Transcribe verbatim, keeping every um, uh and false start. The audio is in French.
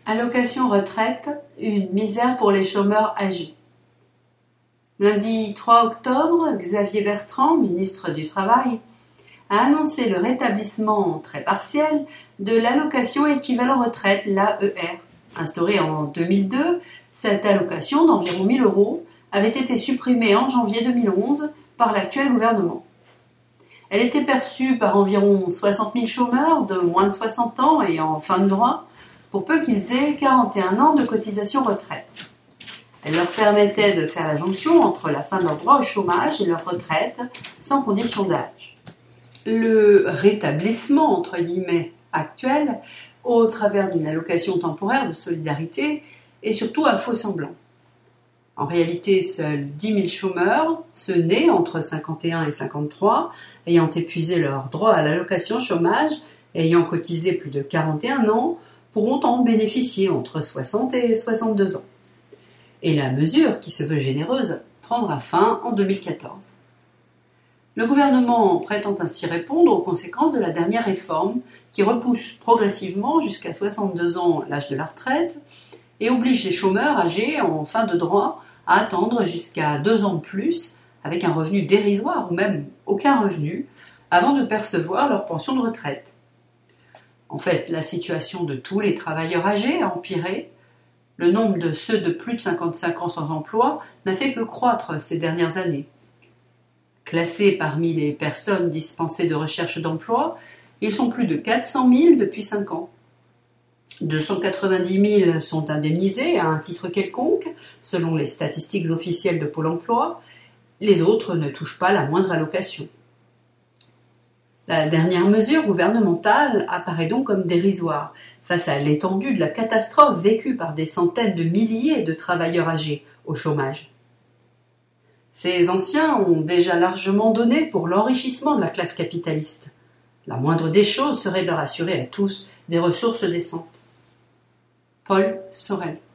Allocation retraite, une misère pour les chômeurs âgés. Lundi trois octobre, Xavier Bertrand, ministre du Travail, a annoncé le rétablissement très partiel de l'allocation équivalent retraite, l'A E R. Instaurée en deux mille deux, cette allocation d'environ mille euros avait été supprimée en janvier deux mille onze par l'actuel gouvernement. Elle était perçue par environ soixante mille chômeurs de moins de soixante ans et en fin de droit, pour peu qu'ils aient quarante et un ans de cotisation retraite. Elle leur permettait de faire la jonction entre la fin de leur droit au chômage et leur retraite, sans condition d'âge. Le rétablissement, entre guillemets, actuel, au travers d'une allocation temporaire de solidarité, est surtout un faux semblant. En réalité, seuls dix mille chômeurs, ceux nés entre cinquante et un et cinquante-trois, ayant épuisé leur droit à l'allocation chômage et ayant cotisé plus de quarante et un ans, pourront en bénéficier entre soixante et soixante-deux ans. Et la mesure, qui se veut généreuse, prendra fin en deux mille quatorze. Le gouvernement prétend ainsi répondre aux conséquences de la dernière réforme qui repousse progressivement jusqu'à soixante-deux ans l'âge de la retraite et oblige les chômeurs âgés en fin de droit à attendre jusqu'à deux ans de plus avec un revenu dérisoire ou même aucun revenu avant de percevoir leur pension de retraite. En fait, la situation de tous les travailleurs âgés a empiré. Le nombre de ceux de plus de cinquante-cinq ans sans emploi n'a fait que croître ces dernières années. Classés parmi les personnes dispensées de recherche d'emploi, ils sont plus de quatre cent mille depuis cinq ans. deux cent quatre-vingt-dix mille sont indemnisés à un titre quelconque, selon les statistiques officielles de Pôle emploi. Les autres ne touchent pas la moindre allocation. La dernière mesure gouvernementale apparaît donc comme dérisoire face à l'étendue de la catastrophe vécue par des centaines de milliers de travailleurs âgés au chômage. Ces anciens ont déjà largement donné pour l'enrichissement de la classe capitaliste. La moindre des choses serait de leur assurer à tous des ressources décentes. Paul Sorel.